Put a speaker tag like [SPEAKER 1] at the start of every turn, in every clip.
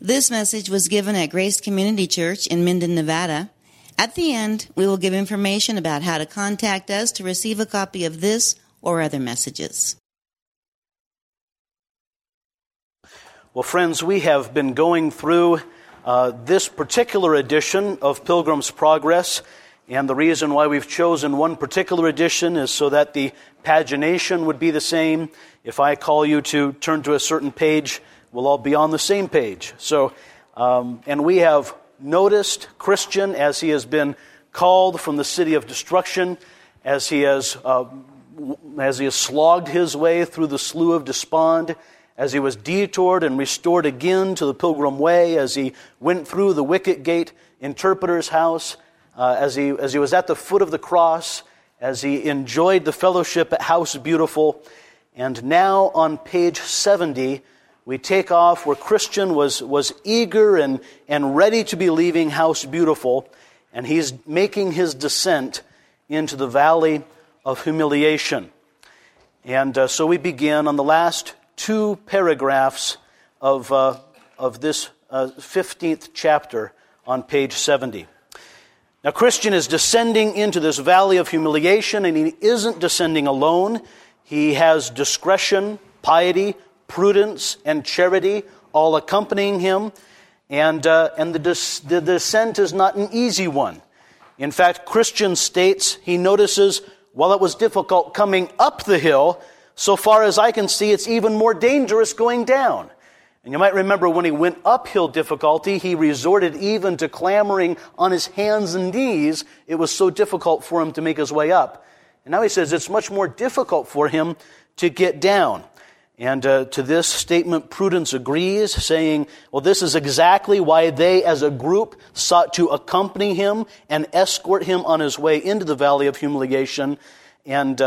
[SPEAKER 1] This message was given at Grace Community Church in Minden, Nevada. At the end, we will give information about how to contact us to receive a copy of this or other messages.
[SPEAKER 2] Well, friends, we have been going through this particular edition of Pilgrim's Progress, and the reason why we've chosen one particular edition is so that the pagination would be the same. If I call you to turn to a certain page, we'll all be on the same page. So, and we have noticed Christian as he has been called from the city of destruction, as he has slogged his way through the slough of despond, as he was detoured and restored again to the pilgrim way, as he went through the wicket gate interpreter's house, as he was at the foot of the cross, as he enjoyed the fellowship at House Beautiful. And now on page 70, we take off where Christian was eager and ready to be leaving House Beautiful, and he's making his descent into the valley of humiliation. And so we begin on the last two paragraphs of this 15th chapter on page 70. Now, Christian is descending into this valley of humiliation, and he isn't descending alone. He has discretion, piety, prudence, and charity all accompanying him, and the descent is not an easy one. In fact, Christian states he notices, while it was difficult coming up the hill, so far as I can see, it's even more dangerous going down. And you might remember when he went uphill difficulty, he resorted even to clambering on his hands and knees. It was so difficult for him to make his way up. And now he says it's much more difficult for him to get down. And to this statement, Prudence agrees, saying, well, this is exactly why they as a group sought to accompany him and escort him on his way into the valley of humiliation. And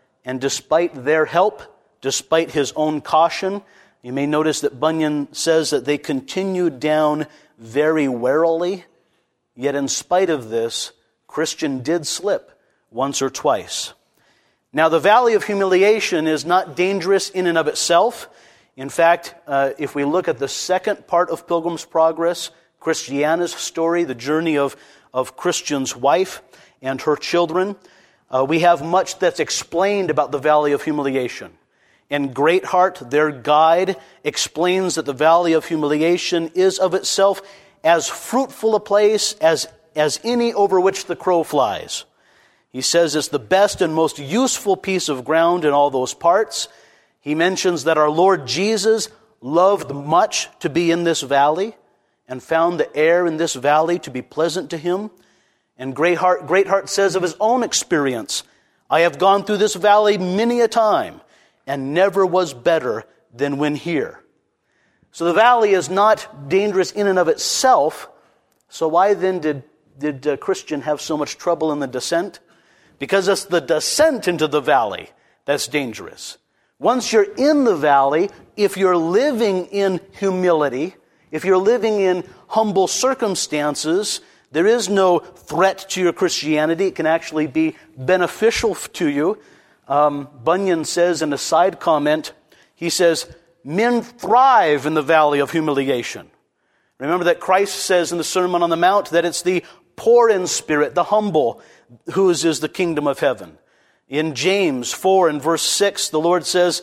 [SPEAKER 2] despite their help, despite his own caution, you may notice that Bunyan says that they continued down very warily. Yet in spite of this, Christian did slip once or twice. Now, the valley of humiliation is not dangerous in and of itself. In fact, if we look at the second part of Pilgrim's Progress, Christiana's story, the journey of Christian's wife and her children, we have much that's explained about the valley of humiliation. And Greatheart, their guide, explains that the valley of humiliation is of itself as fruitful a place as any over which the crow flies. He says it's the best and most useful piece of ground in all those parts. He mentions that our Lord Jesus loved much to be in this valley and found the air in this valley to be pleasant to him. And Greatheart says of his own experience, I have gone through this valley many a time and never was better than when here. So the valley is not dangerous in and of itself. So why then did Christian have so much trouble in the descent? Because it's the descent into the valley that's dangerous. Once you're in the valley, if you're living in humility, if you're living in humble circumstances, there is no threat to your Christianity. It can actually be beneficial to you. Bunyan says in a side comment, he says, men thrive in the valley of humiliation. Remember that Christ says in the Sermon on the Mount that it's the poor in spirit, the humble, whose is the kingdom of heaven. In James 4 and verse 6, the Lord says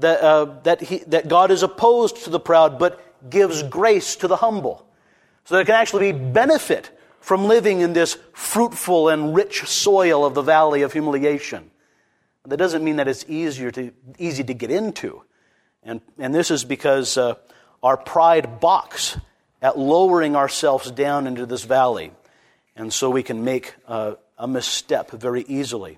[SPEAKER 2] that God is opposed to the proud, but gives grace to the humble. So there can actually be benefit from living in this fruitful and rich soil of the valley of humiliation. That doesn't mean that it's easy to get into. And this is because our pride balks at lowering ourselves down into this valley. And so we can make a misstep very easily.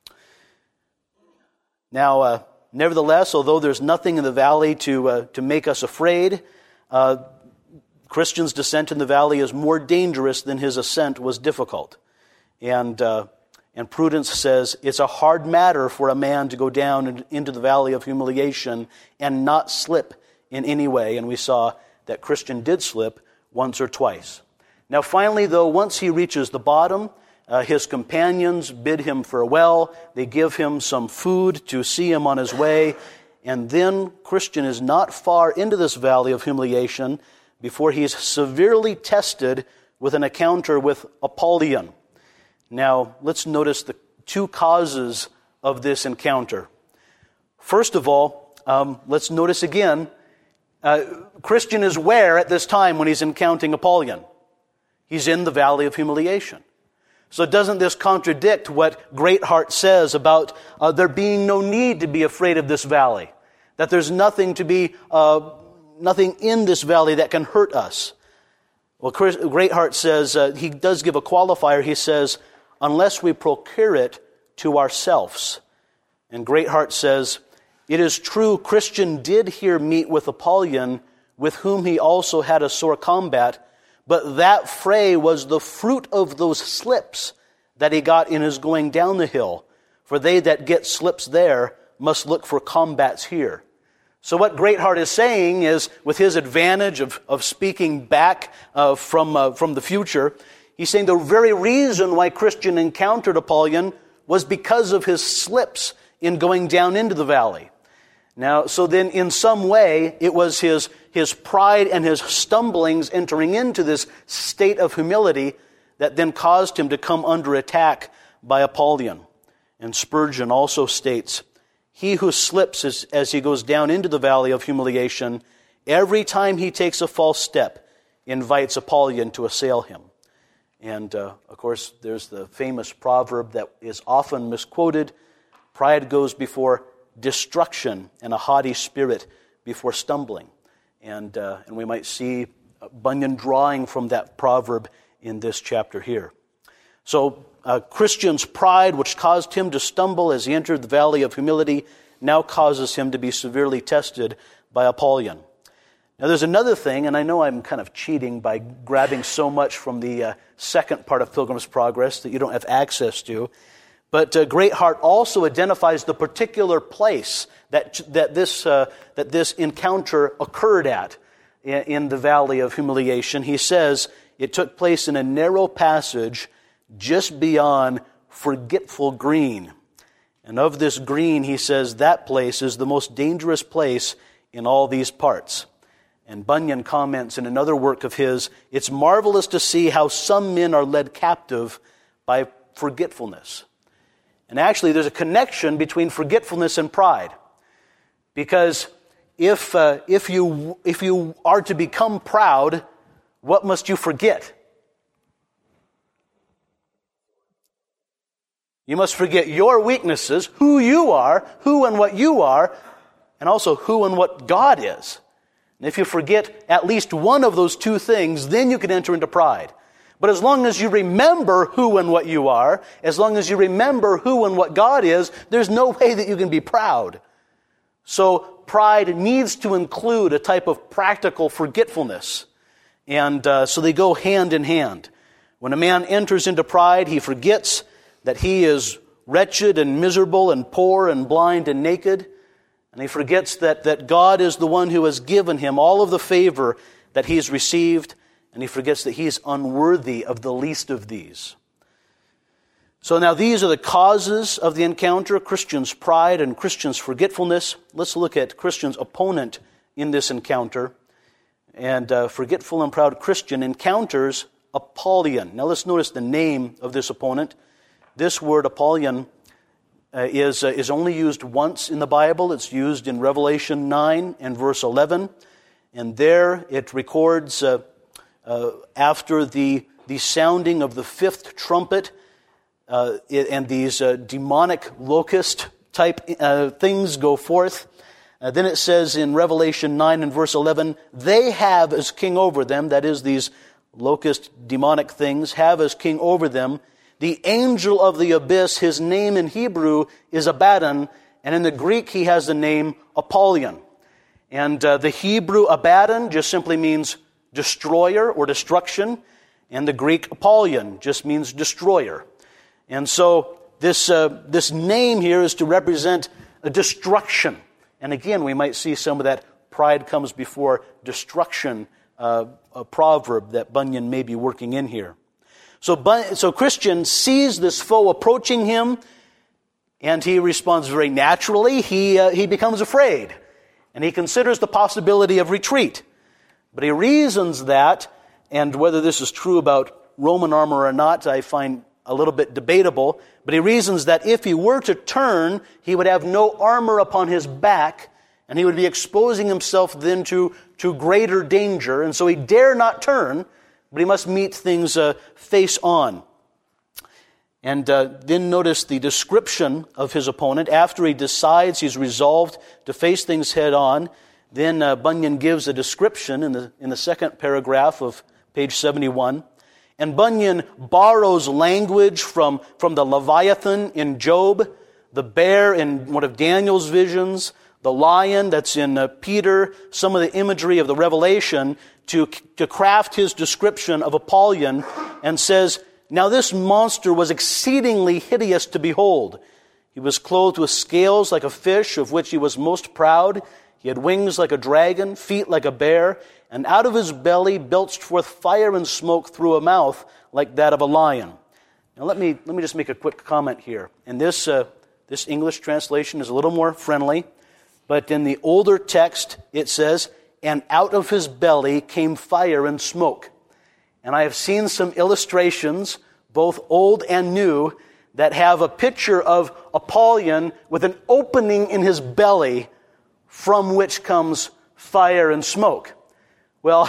[SPEAKER 2] Now, nevertheless, although there's nothing in the valley to make us afraid, Christian's descent in the valley is more dangerous than his ascent was difficult. And Prudence says it's a hard matter for a man to go down into the valley of humiliation and not slip in any way. And we saw that Christian did slip once or twice. Now finally, though, once he reaches the bottom, his companions bid him farewell. They give him some food to see him on his way. And then Christian is not far into this valley of humiliation before he's severely tested with an encounter with Apollyon. Now, let's notice the two causes of this encounter. First of all, let's notice again, Christian is where at this time when he's encountering Apollyon? He's in the valley of humiliation. So doesn't this contradict what Greatheart says about there being no need to be afraid of this valley? That there's nothing in this valley that can hurt us. Well, Greatheart says, he does give a qualifier. He says, unless we procure it to ourselves. And Greatheart says, it is true Christian did here meet with Apollyon, with whom he also had a sore combat, but that fray was the fruit of those slips that he got in his going down the hill. For they that get slips there must look for combats here. So what Greatheart is saying is, with his advantage of speaking back from the future, he's saying the very reason why Christian encountered Apollyon was because of his slips in going down into the valley. Now, so then in some way, it was his pride and his stumblings entering into this state of humility that then caused him to come under attack by Apollyon. And Spurgeon also states, he who slips as he goes down into the valley of humiliation, every time he takes a false step, invites Apollyon to assail him. And, of course, there's the famous proverb that is often misquoted, pride goes before destruction and a haughty spirit before stumbling. And we might see Bunyan drawing from that proverb in this chapter here. So Christian's pride, which caused him to stumble as he entered the valley of humility, now causes him to be severely tested by Apollyon. Now there's another thing, and I know I'm kind of cheating by grabbing so much from the second part of Pilgrim's Progress that you don't have access to, but Greatheart also identifies the particular place that this encounter occurred at in the valley of humiliation. He says it took place in a narrow passage just beyond Forgetful Green. And of this green, he says, that place is the most dangerous place in all these parts. And Bunyan comments in another work of his, it's marvelous to see how some men are led captive by forgetfulness. And actually, there's a connection between forgetfulness and pride. Because if you are to become proud, what must you forget? You must forget your weaknesses, who you are, who and what you are, and also who and what God is. And if you forget at least one of those two things, then you can enter into pride. But as long as you remember who and what you are, as long as you remember who and what God is, there's no way that you can be proud. So pride needs to include a type of practical forgetfulness. And so they go hand in hand. When a man enters into pride, he forgets that he is wretched and miserable and poor and blind and naked. And he forgets that God is the one who has given him all of the favor that he's received. And he forgets that he's unworthy of the least of these. So now these are the causes of the encounter, Christian's pride and Christian's forgetfulness. Let's look at Christian's opponent in this encounter. And forgetful and proud Christian encounters Apollyon. Now let's notice the name of this opponent. This word Apollyon is only used once in the Bible. It's used in Revelation 9 and verse 11. And there it records after the sounding of the fifth trumpet and these demonic locust type things go forth. Then it says in Revelation 9 and verse 11, they have as king over them, that is these locust demonic things, have as king over them the angel of the abyss. His name in Hebrew is Abaddon, and in the Greek he has the name Apollyon. And the Hebrew Abaddon just simply means destroyer or destruction, and the Greek Apollyon just means destroyer. And so this name here is to represent a destruction. And again, we might see some of that pride comes before destruction, a proverb that Bunyan may be working in here. So Christian sees this foe approaching him, and he responds very naturally. He becomes afraid, and he considers the possibility of retreat. But he reasons that, and whether this is true about Roman armor or not, I find a little bit debatable, but he reasons that if he were to turn, he would have no armor upon his back, and he would be exposing himself then to greater danger, and so he dare not turn, but he must meet things face on. And then notice the description of his opponent. After he decides he's resolved to face things head on, then Bunyan gives a description in the second paragraph of page 71. And Bunyan borrows language from the Leviathan in Job, the bear in one of Daniel's visions, the lion that's in Peter, some of the imagery of the Revelation to craft his description of Apollyon, and says, "Now this monster was exceedingly hideous to behold. He was clothed with scales like a fish, of which he was most proud. He had wings like a dragon, feet like a bear, and out of his belly belched forth fire and smoke through a mouth like that of a lion." Now let me just make a quick comment here. And this English translation is a little more friendly, but in the older text it says, "And out of his belly came fire and smoke." And I have seen some illustrations, both old and new, that have a picture of Apollyon with an opening in his belly from which comes fire and smoke. Well,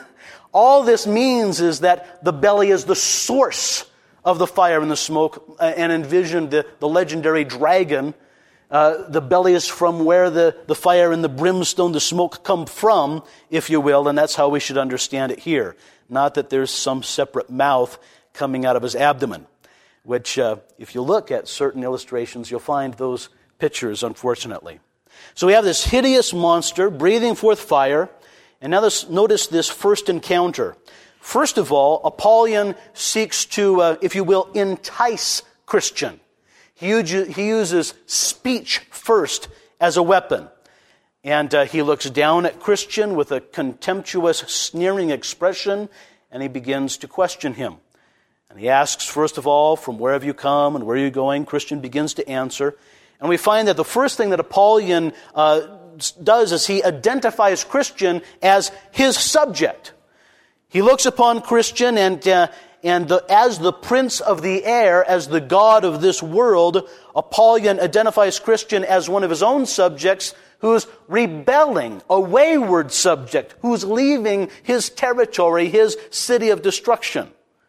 [SPEAKER 2] all this means is that the belly is the source of the fire and the smoke, and envision the legendary dragon. The belly is from where the fire and the brimstone, the smoke come from, if you will, and that's how we should understand it here. Not that there's some separate mouth coming out of his abdomen, which if you look at certain illustrations, you'll find those pictures, unfortunately. So we have this hideous monster breathing forth fire, and now notice this first encounter. First of all, Apollyon seeks to, if you will, entice Christian. He uses speech first as a weapon. And he looks down at Christian with a contemptuous, sneering expression, and he begins to question him. And he asks, first of all, "From where have you come and where are you going?" Christian begins to answer. And we find that the first thing that Apollyon does is he identifies Christian as his subject. He looks upon Christian and as the prince of the air, as the god of this world, Apollyon identifies Christian as one of his own subjects who's rebelling, a wayward subject, who's leaving his territory, his city of destruction.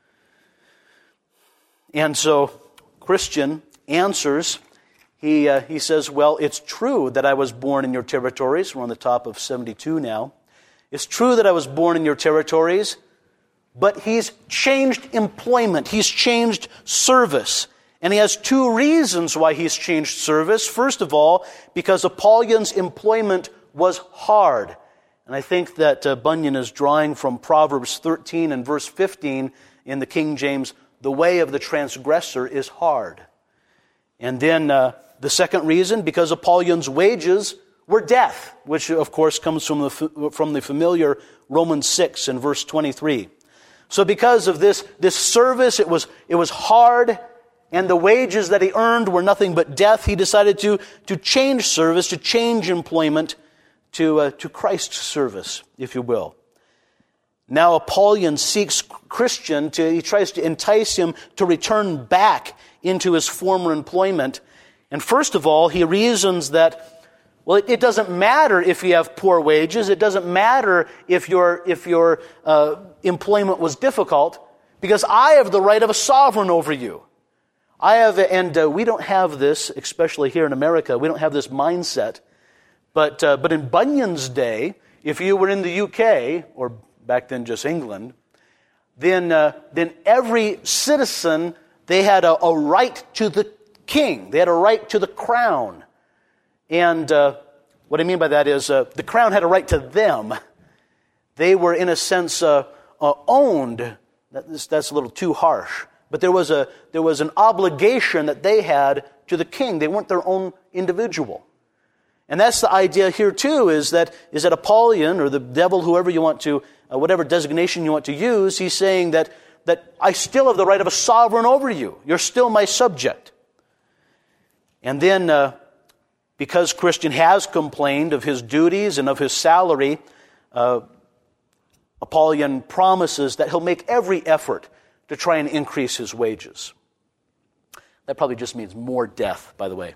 [SPEAKER 2] And so Christian answers. He says, "Well, it's true that I was born in your territories." We're on the top of 72 now. "It's true that I was born in your territories," but he's changed employment. He's changed service. And he has two reasons why he's changed service. First of all, because Apollyon's employment was hard. And I think that Bunyan is drawing from Proverbs 13 and verse 15 in the King James, "The way of the transgressor is hard." And then the second reason, because Apollyon's wages were death, which of course comes from the familiar Romans 6 and verse 23. So because of this service, it was hard, and the wages that he earned were nothing but death, he decided to change service, to change employment to Christ's service, if you will. Now Apollyon seeks Christian, he tries to entice him to return back into his former employment. And first of all, he reasons that, well, it doesn't matter if you have poor wages. It doesn't matter if your employment was difficult, because I have the right of a sovereign over you. We don't have this, especially here in America. We don't have this mindset. But in Bunyan's day, if you were in the UK, or back then just England, then every citizen, they had a right to the king. They had a right to the crown. And what I mean by that is the crown had a right to them. They were, in a sense, owned. That's a little too harsh. But there was an obligation that they had to the king. They weren't their own individual. And that's the idea here too, is that Apollyon, or the devil, whoever you want to, whatever designation you want to use, he's saying that I still have the right of a sovereign over you. You're still my subject. And then, because Christian has complained of his duties and of his salary, Apollyon promises that he'll make every effort to try and increase his wages. That probably just means more death, by the way.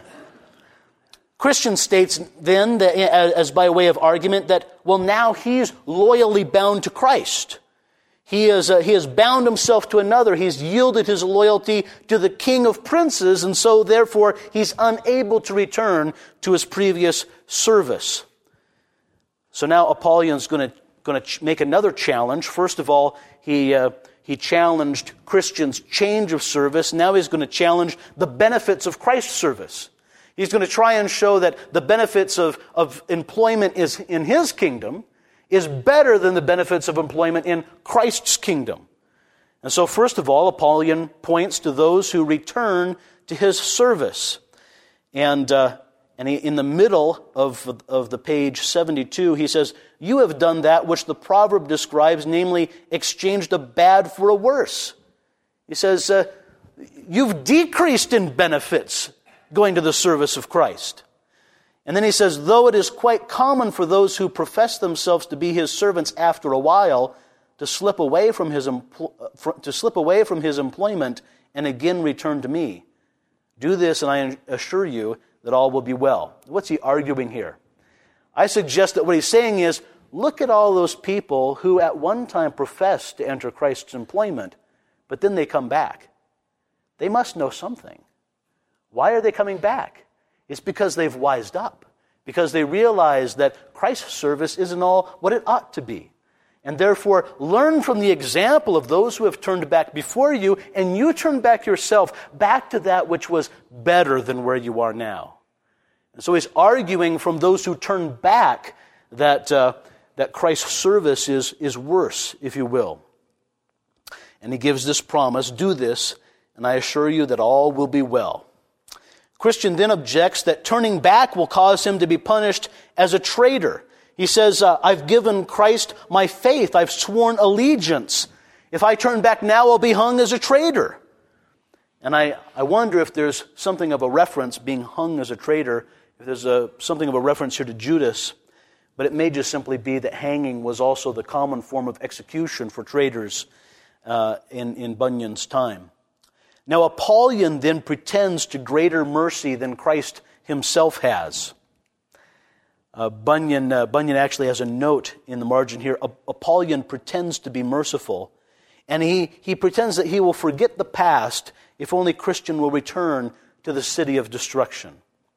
[SPEAKER 2] Christian states then, that, as by way of argument, that, well, now he's loyally bound to Christ. He has bound himself to another. He's yielded his loyalty to the King of Princes, and so therefore he's unable to return to his previous service. So now Apollon's going to make another challenge. First of all, he challenged Christians' change of service. Now he's going to challenge the benefits of Christ's service. He's going to try and show that the benefits of employment is in his kingdom is better than the benefits of employment in Christ's kingdom. And so first of all, Apollyon points to those who return to his service. And in the middle of the page 72, he says, "You have done that which the proverb describes, namely, exchanged a bad for a worse." He says, you've decreased in benefits going to the service of Christ. And then he says, though it is quite common for those who profess themselves to be his servants after a while to slip away from his employment and again return to me. Do this, and I assure you that all will be well. What's he arguing here? I suggest that what he's saying is, look at all those people who at one time professed to enter Christ's employment, but then they come back. They must know something. Why are they coming back? It's because they've wised up, because they realize that Christ's service isn't all what it ought to be. And therefore, learn from the example of those who have turned back before you, and you turn back yourself, back to that which was better than where you are now. And so he's arguing from those who turn back that Christ's service is worse, if you will. And he gives this promise, do this, and I assure you that all will be well. Christian then objects that turning back will cause him to be punished as a traitor. He says, I've given Christ my faith. I've sworn allegiance. If I turn back now, I'll be hung as a traitor. And I wonder if there's something of a reference, being hung as a traitor, if there's something of a reference here to Judas. But it may just simply be that hanging was also the common form of execution for traitors in Bunyan's time. Now, Apollyon then pretends to greater mercy than Christ himself has. Bunyan actually has a note in the margin here. Apollyon pretends to be merciful, and he pretends that he will forget the past if only Christian will return to the city of destruction.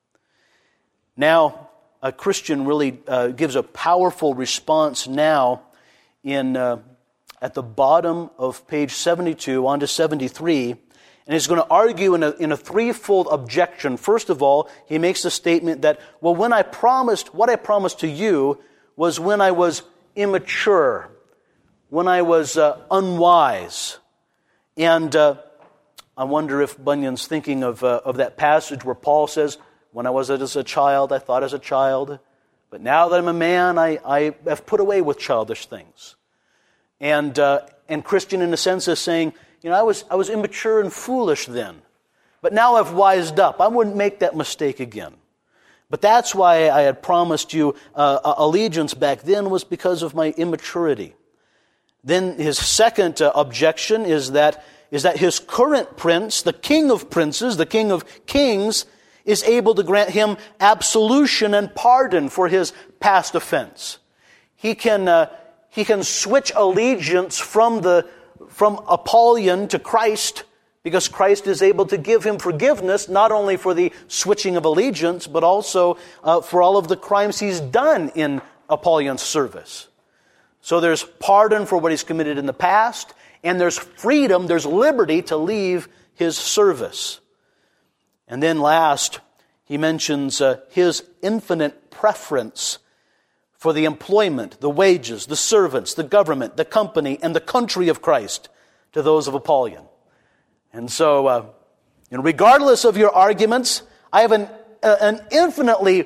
[SPEAKER 2] Now, a Christian really gives a powerful response now at the bottom of page 72 on to 73. And he's going to argue in a threefold objection. First of all, he makes the statement that, well, what I promised to you was when I was immature, when I was unwise. And I wonder if Bunyan's thinking of that passage where Paul says, when I was as a child, I thought as a child, but now that I'm a man, I have put away with childish things. And Christian, in a sense, is saying, I was immature and foolish then, but now I've wised up. I wouldn't make that mistake again. But that's why I had promised you allegiance back then, was because of my immaturity. Then his second objection is that his current prince, the King of Princes, the King of Kings, is able to grant him absolution and pardon for his past offense. He can switch allegiance from Apollyon to Christ, because Christ is able to give him forgiveness, not only for the switching of allegiance, but also for all of the crimes he's done in Apollyon's service. So there's pardon for what he's committed in the past, and there's freedom, there's liberty to leave his service. And then last, he mentions his infinite preference for the employment, the wages, the servants, the government, the company, and the country of Christ to those of Apollyon. And so, regardless of your arguments, I have an infinitely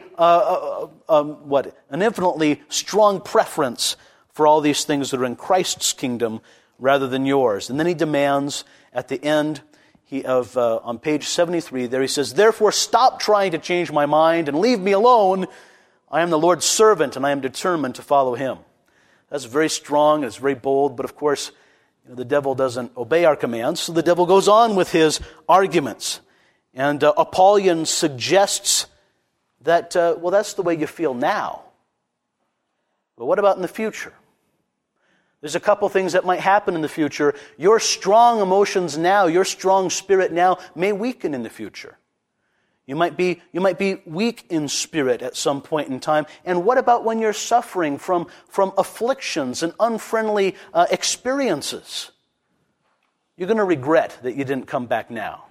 [SPEAKER 2] strong preference for all these things that are in Christ's kingdom rather than yours. And then he demands at the end on page 73 there, he says, therefore stop trying to change my mind and leave me alone. I am the Lord's servant, and I am determined to follow him. That's very strong, it's very bold, but of course, the devil doesn't obey our commands, so the devil goes on with his arguments. And Apollyon suggests that, that's the way you feel now. But what about in the future? There's a couple things that might happen in the future. Your strong emotions now, your strong spirit now may weaken in the future. You might be weak in spirit at some point in time. And what about when you're suffering from afflictions and unfriendly experiences? You're going to regret that you didn't come back now.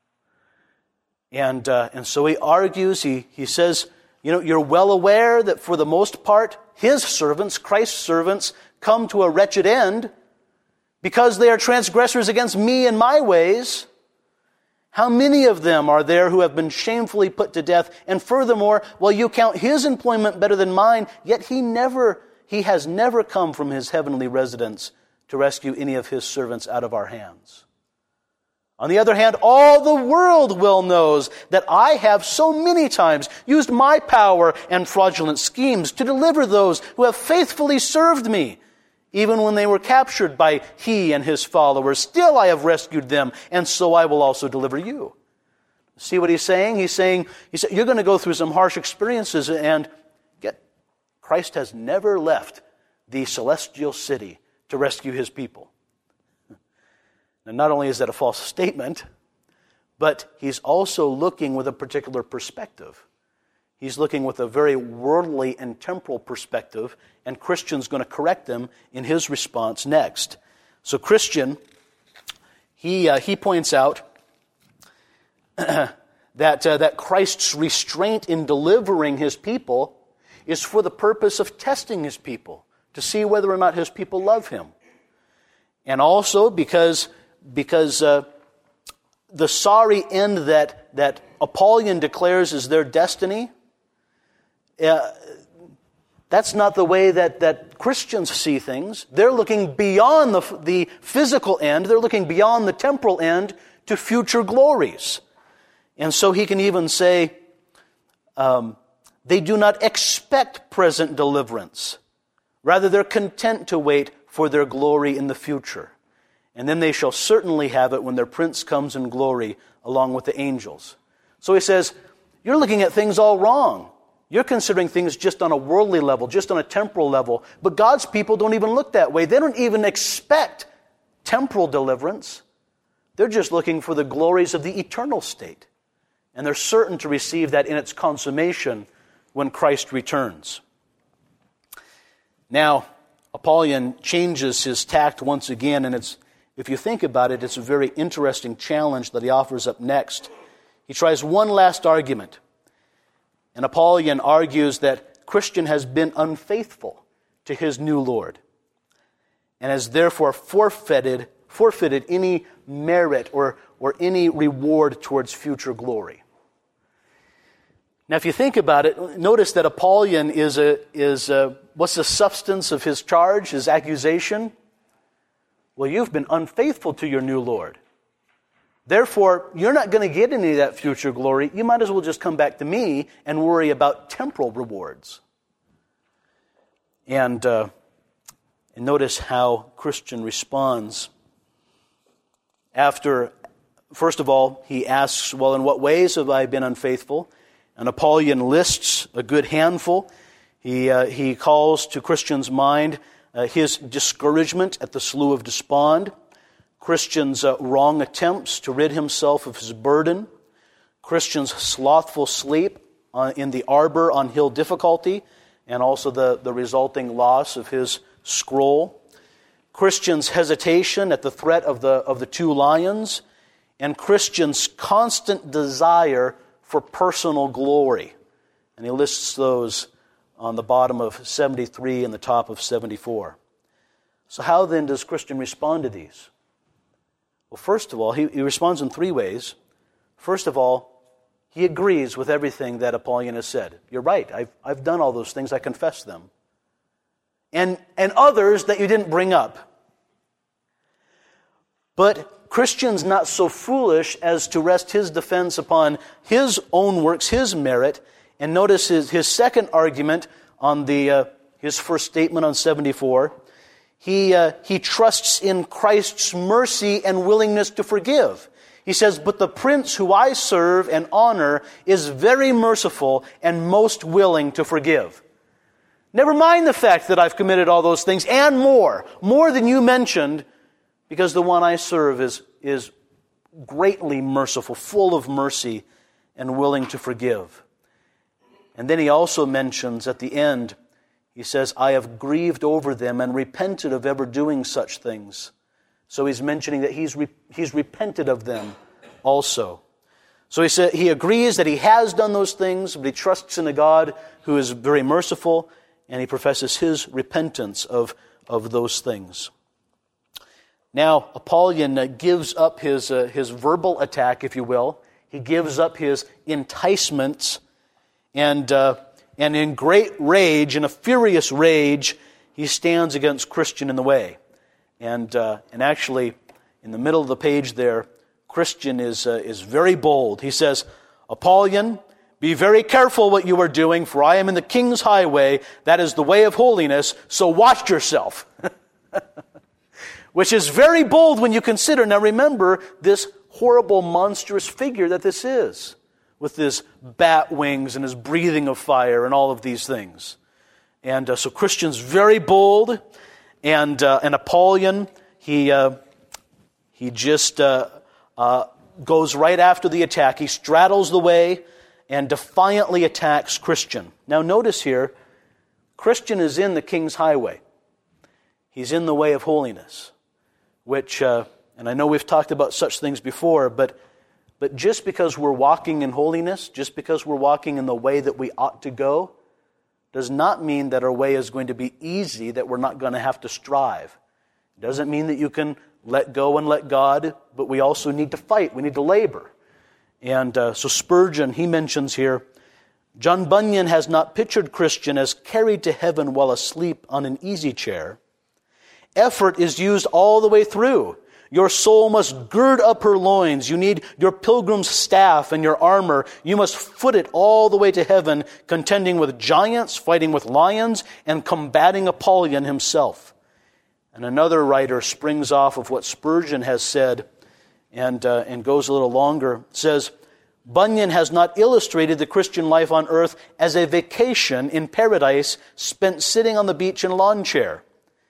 [SPEAKER 2] And so he argues, he says, you're well aware that for the most part, his servants, Christ's servants, come to a wretched end because they are transgressors against me and my ways. How many of them are there who have been shamefully put to death? And furthermore, while you count his employment better than mine, yet he has never come from his heavenly residence to rescue any of his servants out of our hands. On the other hand, all the world well knows that I have so many times used my power and fraudulent schemes to deliver those who have faithfully served me. Even when they were captured by he and his followers, still I have rescued them, and so I will also deliver you. See what he's saying? He said, you're going to go through some harsh experiences, and Christ has never left the celestial city to rescue his people. And not only is that a false statement, but he's also looking with a particular perspective. He's looking with a very worldly and temporal perspective, and Christian's going to correct them in his response next. So Christian, he points out that Christ's restraint in delivering his people is for the purpose of testing his people, to see whether or not his people love him. And also because the sorry end that Apollyon declares is their destiny, that's not the way that Christians see things. They're looking beyond the physical end. They're looking beyond the temporal end to future glories. And so he can even say, they do not expect present deliverance. Rather, they're content to wait for their glory in the future. And then they shall certainly have it when their prince comes in glory along with the angels. So he says, you're looking at things all wrong. You're considering things just on a worldly level, just on a temporal level. But God's people don't even look that way. They don't even expect temporal deliverance. They're just looking for the glories of the eternal state. And they're certain to receive that in its consummation when Christ returns. Now, Apollyon changes his tact once again, and if you think about it, it's a very interesting challenge that he offers up next. He tries one last argument. And Apollyon argues that Christian has been unfaithful to his new Lord and has therefore forfeited any merit or any reward towards future glory. Now, if you think about it, notice that Apollyon is what's the substance of his charge, his accusation? Well, you've been unfaithful to your new Lord. Therefore, you're not going to get any of that future glory. You might as well just come back to me and worry about temporal rewards. And notice how Christian responds. First of all, he asks, well, in what ways have I been unfaithful? And Apollyon lists a good handful. He calls to Christian's mind his discouragement at the Slough of Despond, Christian's wrong attempts to rid himself of his burden, Christian's slothful sleep in the arbor on Hill Difficulty, and also the resulting loss of his scroll, Christian's hesitation at the threat of the two lions, and Christian's constant desire for personal glory. And he lists those on the bottom of 73 and the top of 74. So how then does Christian respond to these? Well, first of all, he responds in three ways. First of all, he agrees with everything that Apollyon has said. You're right, I've done all those things, I confess them. And others that you didn't bring up. But Christian's not so foolish as to rest his defense upon his own works, his merit. And notice his second argument on his first statement on 74, he trusts in Christ's mercy and willingness to forgive. He says, "But the prince who I serve and honor is very merciful and most willing to forgive." Never mind the fact that I've committed all those things and more than you mentioned, because the one I serve is greatly merciful, full of mercy and willing to forgive. And then he also mentions at the end, he says, "I have grieved over them and repented of ever doing such things." So he's mentioning that he's repented of them also. So he agrees that he has done those things, but he trusts in a God who is very merciful, and he professes his repentance of those things. Now, Apollyon gives up his verbal attack, if you will. He gives up his enticements, and in great rage, in a furious rage, he stands against Christian in the way. And actually, in the middle of the page there, Christian is very bold. He says, "Apollyon, be very careful what you are doing, for I am in the king's highway. That is the way of holiness, so watch yourself." Which is very bold when you consider, now remember, this horrible, monstrous figure that this is, with his bat wings and his breathing of fire and all of these things. And so Christian's very bold, and Apollyon, he just goes right after the attack. He straddles the way and defiantly attacks Christian. Now notice here, Christian is in the king's highway. He's in the way of holiness, which, and I know we've talked about such things before, but just because we're walking in holiness, just because we're walking in the way that we ought to go, does not mean that our way is going to be easy, that we're not going to have to strive. It doesn't mean that you can let go and let God, but we also need to fight. We need to labor. And so Spurgeon, he mentions here, John Bunyan has not pictured Christian as carried to heaven while asleep on an easy chair. Effort is used all the way through. Your soul must gird up her loins. You need your pilgrim's staff and your armor. You must foot it all the way to heaven, contending with giants, fighting with lions, and combating Apollyon himself. And another writer springs off of what Spurgeon has said and goes a little longer. Says, Bunyan has not illustrated the Christian life on earth as a vacation in paradise spent sitting on the beach in a lawn chair.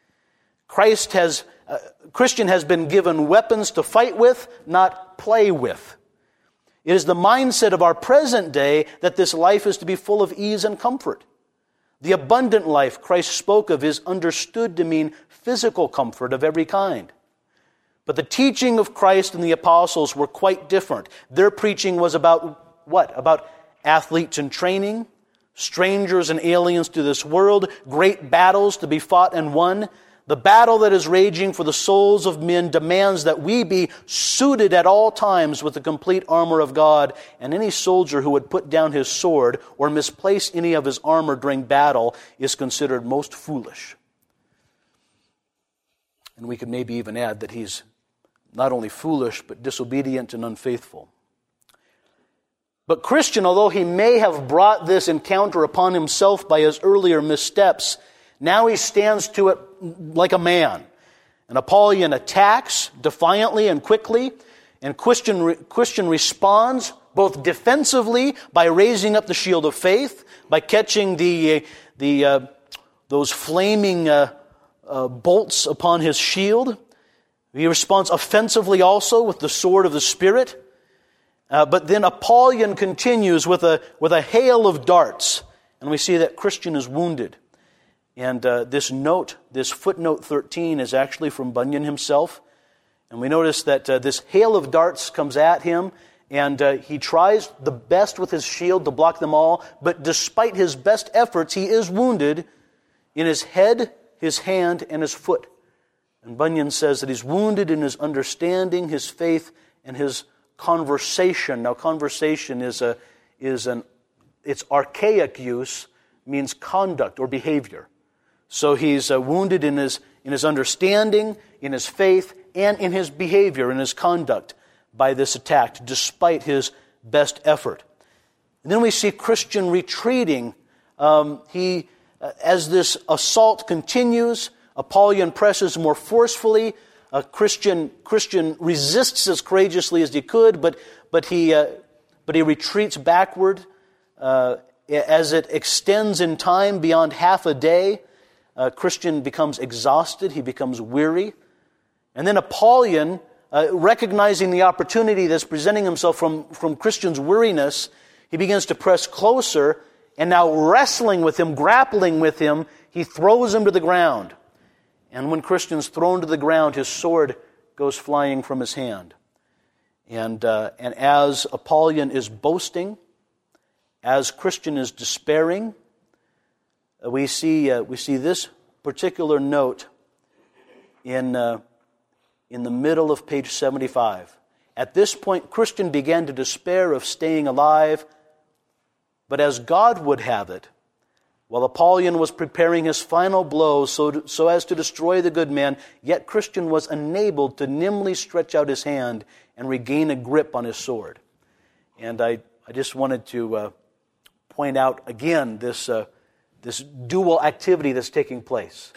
[SPEAKER 2] Christian has been given weapons to fight with, not play with. It is the mindset of our present day that this life is to be full of ease and comfort. The abundant life Christ spoke of is understood to mean physical comfort of every kind. But the teaching of Christ and the apostles were quite different. Their preaching was about what? About athletes in training, strangers and aliens to this world, great battles to be fought and won. The battle that is raging for the souls of men demands that we be suited at all times with the complete armor of God, and any soldier who would put down his sword or misplace any of his armor during battle is considered most foolish. And we could maybe even add that he's not only foolish, but disobedient and unfaithful. But Christian, although he may have brought this encounter upon himself by his earlier missteps, now he stands to it like a man. And Apollyon attacks defiantly and quickly, and Christian responds both defensively by raising up the shield of faith, by catching those flaming bolts upon his shield. He responds offensively also with the sword of the Spirit. But then Apollyon continues with a hail of darts, and we see that Christian is wounded. And this footnote 13 is actually from Bunyan himself. And we notice that this hail of darts comes at him, and he tries the best with his shield to block them all, but despite his best efforts, he is wounded in his head, his hand, and his foot. And Bunyan says that he's wounded in his understanding, his faith, and his conversation. Now, conversation its archaic use means conduct or behavior. So he's wounded in his understanding, in his faith, and in his behavior, in his conduct by this attack, despite his best effort. And then we see Christian retreating. He as this assault continues, Apollyon presses more forcefully. Christian resists as courageously as he could, but he retreats backward. As it extends in time beyond half a day, Christian becomes exhausted. He becomes weary. And then Apollyon, recognizing the opportunity that's presenting himself from Christian's weariness, he begins to press closer, and now wrestling with him, grappling with him, he throws him to the ground. And when Christian's thrown to the ground, his sword goes flying from his hand. And as Apollyon is boasting, as Christian is despairing, we see this particular note in the middle of page 75. At this point, Christian began to despair of staying alive, but as God would have it, while Apollyon was preparing his final blow so as to destroy the good man, yet Christian was enabled to nimbly stretch out his hand and regain a grip on his sword. And I just wanted to point out again this dual activity that's taking place.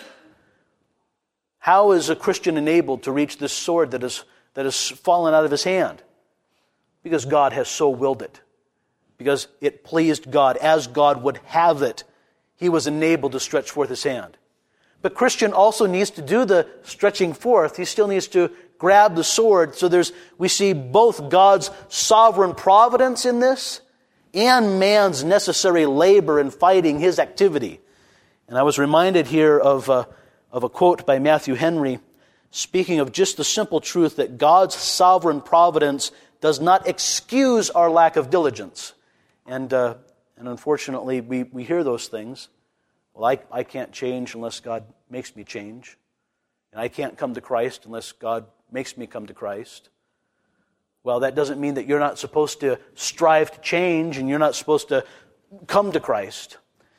[SPEAKER 2] How is a Christian enabled to reach this sword that has fallen out of his hand? Because God has so willed it. Because it pleased God, as God would have it. He was enabled to stretch forth his hand. But Christian also needs to do the stretching forth. He still needs to grab the sword. So we see both God's sovereign providence in this and man's necessary labor in fighting his activity. And I was reminded here of a quote by Matthew Henry, speaking of just the simple truth that God's sovereign providence does not excuse our lack of diligence. And unfortunately, we hear those things. Well, I can't change unless God makes me change. And I can't come to Christ unless God makes me come to Christ. Well, that doesn't mean that you're not supposed to strive to change and you're not supposed to come to Christ.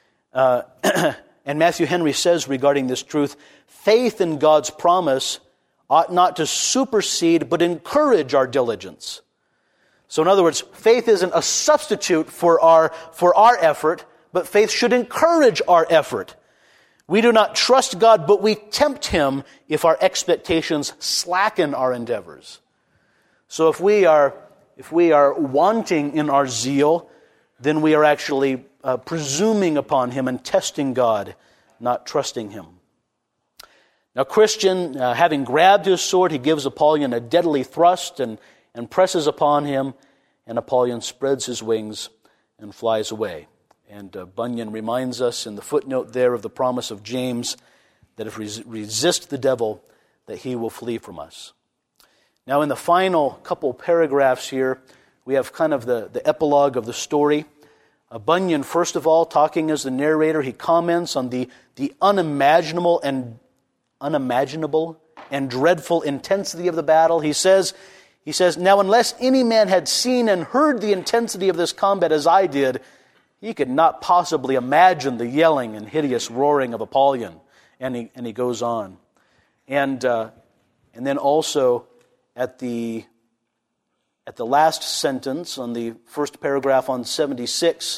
[SPEAKER 2] And Matthew Henry says regarding this truth, faith in God's promise ought not to supersede but encourage our diligence. So in other words, faith isn't a substitute for our effort, but faith should encourage our effort. We do not trust God, but we tempt Him if our expectations slacken our endeavors. So if we are wanting in our zeal, then we are actually presuming upon Him and testing God, not trusting Him. Now Christian, having grabbed his sword, he gives Apollyon a deadly thrust and presses upon him, and Apollyon spreads his wings and flies away. And Bunyan reminds us in the footnote there of the promise of James that if we resist the devil, that he will flee from us. Now in the final couple paragraphs here, we have kind of the epilogue of the story. Bunyan, first of all, talking as the narrator, he comments on the unimaginable and dreadful intensity of the battle. He says, now unless any man had seen and heard the intensity of this combat as I did, he could not possibly imagine the yelling and hideous roaring of Apollyon. And he goes on. And then also at the last sentence on the first paragraph on 76,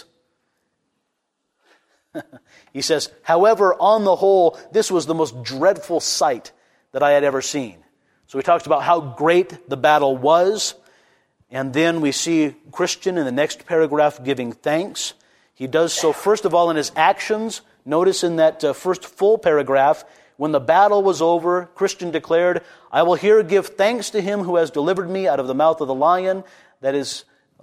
[SPEAKER 2] he says, however, on the whole, this was the most dreadful sight that I had ever seen. So he talks about how great the battle was, and then we see Christian in the next paragraph giving thanks. He does so, first of all, in his actions. Notice in that first full paragraph, when the battle was over, Christian declared, I will here give thanks to Him who has delivered me out of the mouth of the lion. That is,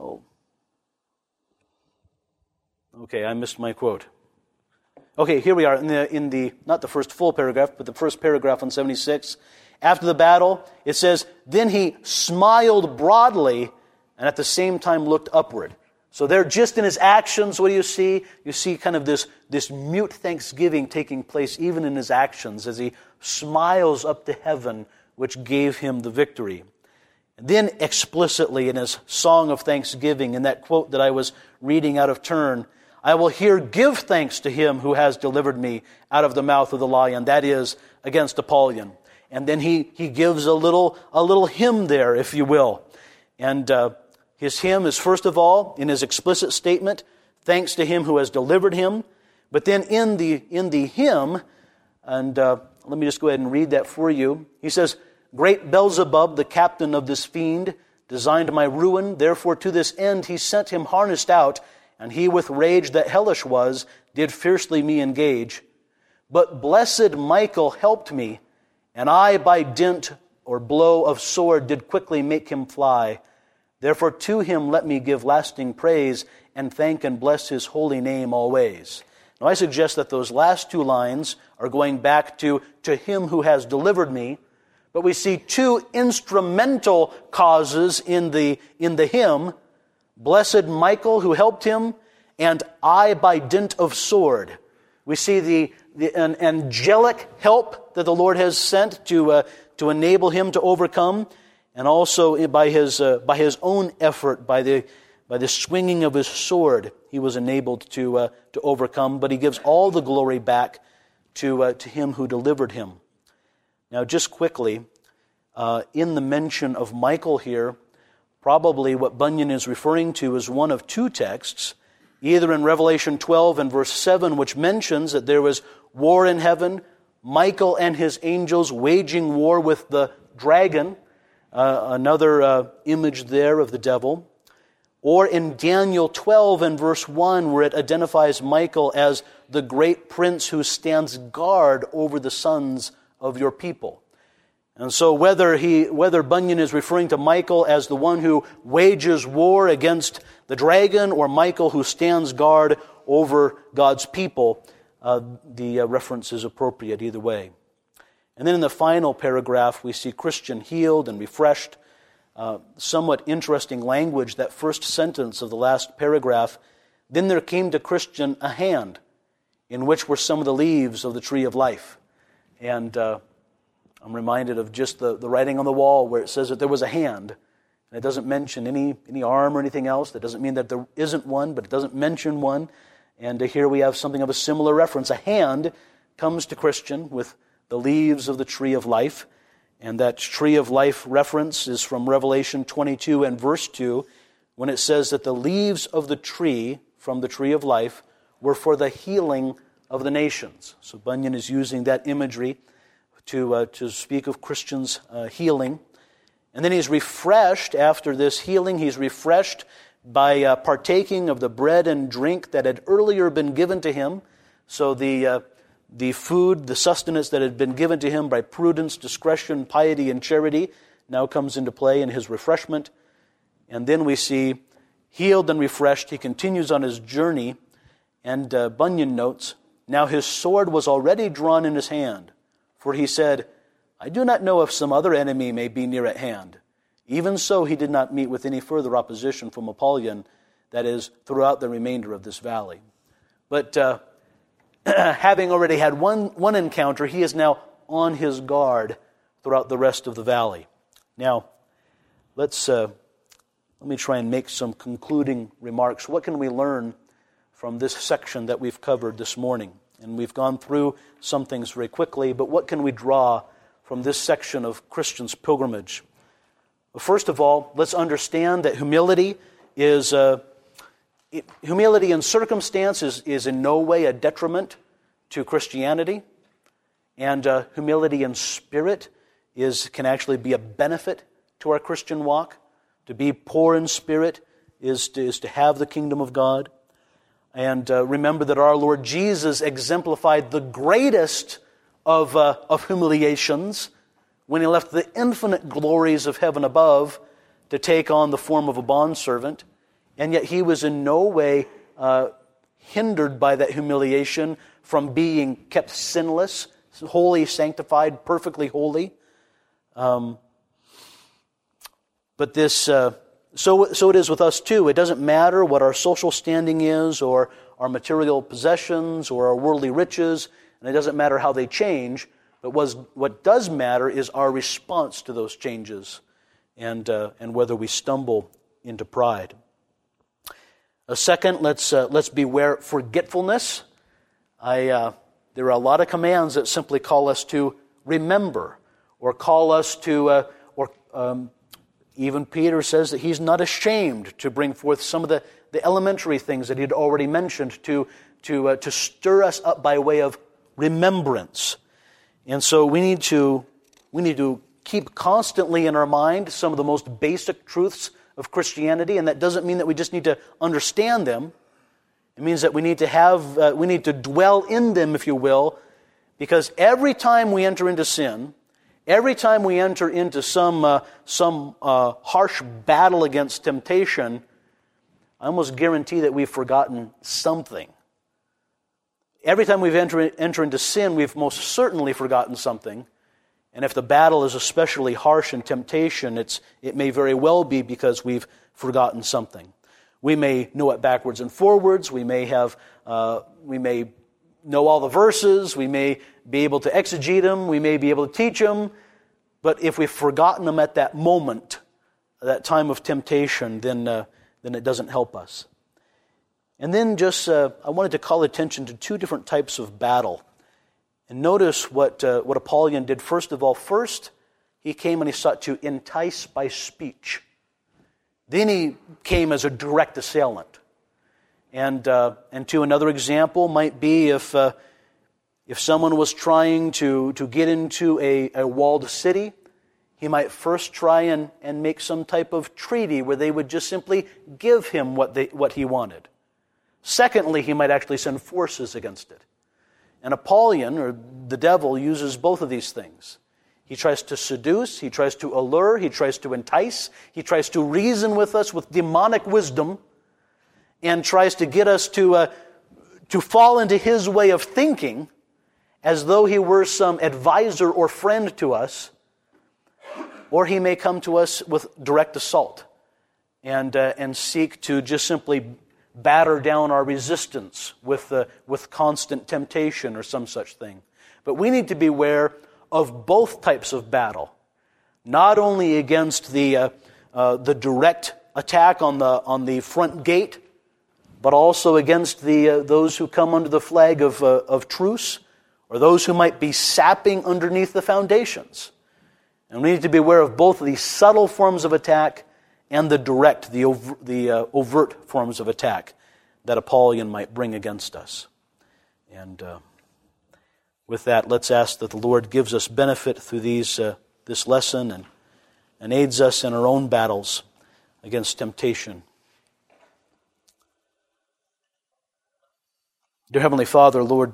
[SPEAKER 2] okay, I missed my quote. Okay, here we are in the not the first full paragraph, but the first paragraph on 76. After the battle, it says, then he smiled broadly and at the same time looked upward. So there, just in his actions, what do you see? You see kind of this mute thanksgiving taking place even in his actions as he smiles up to heaven, which gave him the victory. And then explicitly in his song of thanksgiving, in that quote that I was reading out of turn, I will here give thanks to Him who has delivered me out of the mouth of the lion, that is, against Apollyon. And then he gives a little hymn there, if you will. And his hymn is, first of all, in his explicit statement, thanks to Him who has delivered him. But then in the hymn, and let me just go ahead and read that for you. He says, "Great Beelzebub, the captain of this fiend, designed my ruin. Therefore to this end he sent him harnessed out, and he with rage that hellish was, did fiercely me engage. But blessed Michael helped me, and I by dint or blow of sword did quickly make him fly. Therefore to him let me give lasting praise, and thank and bless his holy name always." Now I suggest that those last two lines are going back to him who has delivered me, but we see two instrumental causes in the hymn: blessed Michael who helped him, and I by dint of sword. We see an angelic help that the Lord has sent to enable him to overcome, and also by his own effort, by the swinging of his sword, he was enabled to overcome. But he gives all the glory back to him who delivered him. Now, just quickly, in the mention of Michael here, probably what Bunyan is referring to is one of two texts, either in Revelation 12 and verse 7, which mentions that there was war in heaven, Michael and his angels waging war with the dragon, another image there of the devil, or in Daniel 12 and verse 1, where it identifies Michael as the great prince who stands guard over the sons of your people. And so whether Bunyan is referring to Michael as the one who wages war against the dragon, or Michael who stands guard over God's people, the reference is appropriate either way. And then in the final paragraph, we see Christian healed and refreshed. Somewhat interesting language, that first sentence of the last paragraph. Then there came to Christian a hand, in which were some of the leaves of the tree of life. And I'm reminded of just the writing on the wall where it says that there was a hand. And it doesn't mention any arm or anything else. That doesn't mean that there isn't one, but it doesn't mention one. And here we have something of a similar reference. A hand comes to Christian with the leaves of the tree of life. And that tree of life reference is from Revelation 22 and verse 2, when it says that the leaves of the tree, from the tree of life, were for the healing of the nations. So Bunyan is using that imagery to speak of Christians' healing. And then he's refreshed after this healing. He's refreshed by partaking of the bread and drink that had earlier been given to him. So the food, the sustenance that had been given to him by prudence, discretion, piety, and charity now comes into play in his refreshment. And then we see, healed and refreshed, he continues on his journey. And Bunyan notes, "Now his sword was already drawn in his hand, for he said, I do not know if some other enemy may be near at hand. Even so, he did not meet with any further opposition from Apollyon, that is, throughout the remainder of this valley." But having already had one encounter, he is now on his guard throughout the rest of the valley. Now, let me try and make some concluding remarks. What can we learn from this section that we've covered this morning? And we've gone through some things very quickly, but what can we draw from this section of Christian's pilgrimage? Well, first of all, let's understand that humility in circumstance is in no way a detriment to Christianity, and humility in spirit can actually be a benefit to our Christian walk. To be poor in spirit is to have the kingdom of God. And remember that our Lord Jesus exemplified the greatest of humiliations when he left the infinite glories of heaven above to take on the form of a bondservant. And yet he was in no way hindered by that humiliation from being kept sinless, holy, sanctified, perfectly holy. But this, so it is with us too. It doesn't matter what our social standing is, or our material possessions, or our worldly riches, and it doesn't matter how they change. But what does matter is our response to those changes, and whether we stumble into pride. Second, let's beware forgetfulness. There are a lot of commands that simply call us to remember, or call us to, even Peter says that he's not ashamed to bring forth some of the elementary things that he'd already mentioned, to to stir us up by way of remembrance. And so we need to keep constantly in our mind some of the most basic truths of Christianity, and that doesn't mean that we just need to understand them. It means that we need to dwell in them, if you will, because every time we enter into sin, every time we enter into some harsh battle against temptation, I almost guarantee that we've forgotten something. Every time we've enter into sin, we've most certainly forgotten something. And if the battle is especially harsh in temptation, it may very well be because we've forgotten something. We may know it backwards and forwards. We may know all the verses. We may be able to exegete them. We may be able to teach them. But if we've forgotten them at that moment, that time of temptation, then it doesn't help us. And then I wanted to call attention to two different types of battle. And notice what Apollyon did first of all. First, he came and he sought to entice by speech. Then he came as a direct assailant. And to another example might be if someone was trying to get into a walled city, he might first try and make some type of treaty where they would just simply give him what he wanted. Secondly, he might actually send forces against it. And Apollyon, or the devil, uses both of these things. He tries to seduce, he tries to allure, he tries to entice, he tries to reason with us with demonic wisdom, and tries to get us to fall into his way of thinking as though he were some advisor or friend to us. Or he may come to us with direct assault and seek to just simply batter down our resistance with constant temptation or some such thing. But we need to beware of both types of battle, not only against the direct attack on the front gate, but also against those who come under the flag of truce, or those who might be sapping underneath the foundations. And we need to be aware of both of these subtle forms of attack and the direct, the overt forms of attack that Apollyon might bring against us. And with that, let's ask that the Lord gives us benefit through this lesson and aids us in our own battles against temptation. Dear Heavenly Father, Lord,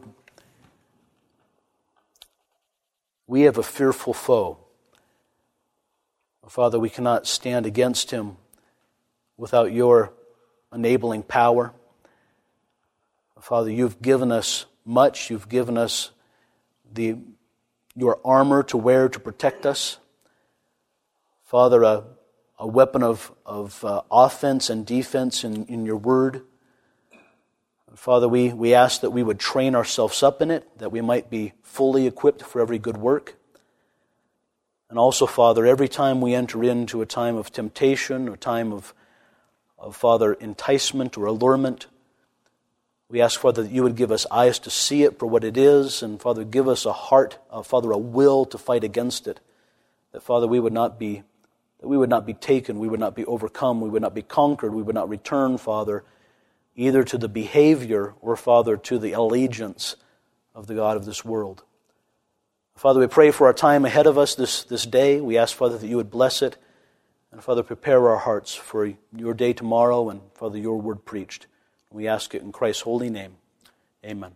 [SPEAKER 2] we have a fearful foe. Father, we cannot stand against him without your enabling power. Father, you've given us much. You've given us your armor to wear to protect us. Father, a weapon of offense and defense in your word. Father, we ask that we would train ourselves up in it, that we might be fully equipped for every good work. And also, Father, every time we enter into a time of temptation, or time of Father, enticement or allurement, we ask, Father, that you would give us eyes to see it for what it is, and Father, give us a heart, Father, a will to fight against it. That, Father, we would not be taken, we would not be overcome, we would not be conquered, we would not return, Father, either to the behavior or, Father, to the allegiance of the God of this world. Father, we pray for our time ahead of us this day. We ask, Father, that you would bless it. And, Father, prepare our hearts for your day tomorrow and, Father, your word preached. We ask it in Christ's holy name. Amen.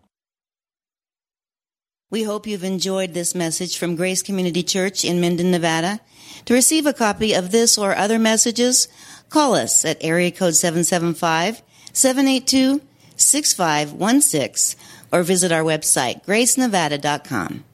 [SPEAKER 1] We hope you've enjoyed this message from Grace Community Church in Minden, Nevada. To receive a copy of this or other messages, call us at area code 775-782-6516 or visit our website, gracenevada.com.